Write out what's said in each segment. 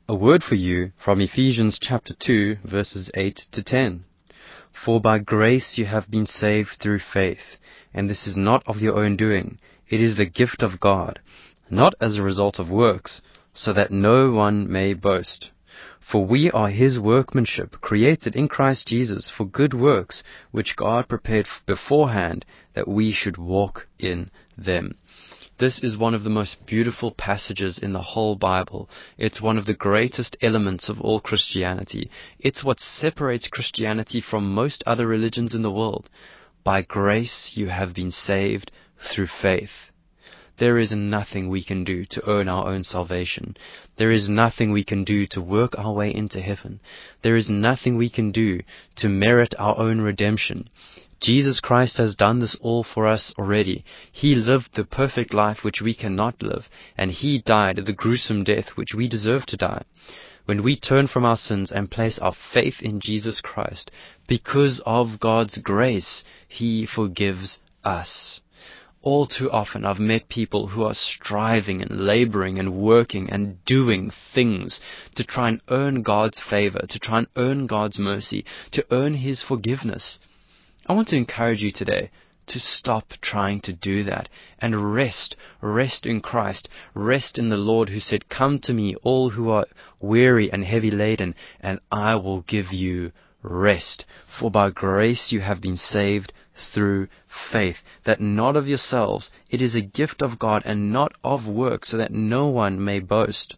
A word for you from Ephesians chapter 2, verses 8 to 10. For by grace you have been saved through faith, and this is not of your own doing. It is the gift of God, not as a result of works, so that no one may boast. For we are His workmanship, created in Christ Jesus for good works, which God prepared beforehand that we should walk in them. This is one of the most beautiful passages in the whole Bible. It's one of the greatest elements of all Christianity. It's what separates Christianity from most other religions in the world. By grace you have been saved through faith. There is nothing we can do to earn our own salvation. There is nothing we can do to work our way into heaven. There is nothing we can do to merit our own redemption. Jesus Christ has done this all for us already. He lived the perfect life which we cannot live, and He died the gruesome death which we deserve to die. When we turn from our sins and place our faith in Jesus Christ, because of God's grace, He forgives us. All too often I've met people who are striving and laboring and working and doing things to try and earn God's favor, to try and earn God's mercy, to earn His forgiveness. I want to encourage you today to stop trying to do that and rest in Christ, rest in the Lord who said, "Come to me, all who are weary and heavy laden, and I will give you rest. For by grace you have been saved through faith, that not of yourselves, it is a gift of God, and not of works, so that no one may boast."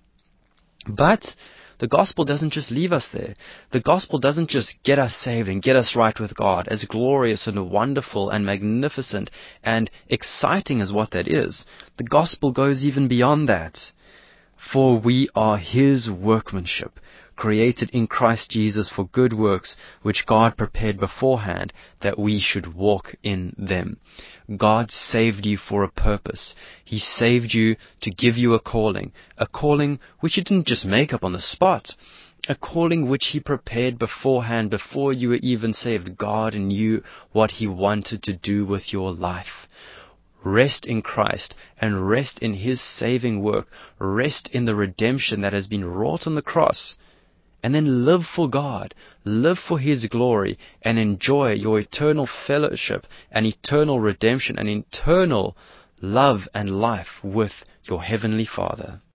But the gospel doesn't just leave us there. The gospel doesn't just get us saved and get us right with God, as glorious and wonderful and magnificent and exciting as what that is. The gospel goes even beyond that. For we are His workmanship, created in Christ Jesus for good works, which God prepared beforehand that we should walk in them. God saved you for a purpose. He saved you to give you a calling which He didn't just make up on the spot, a calling which He prepared beforehand, before you were even saved. God knew what He wanted to do with your life. Rest in Christ and rest in His saving work. Rest in the redemption that has been wrought on the cross. And then live for God, live for His glory, and enjoy your eternal fellowship and eternal redemption and eternal love and life with your Heavenly Father.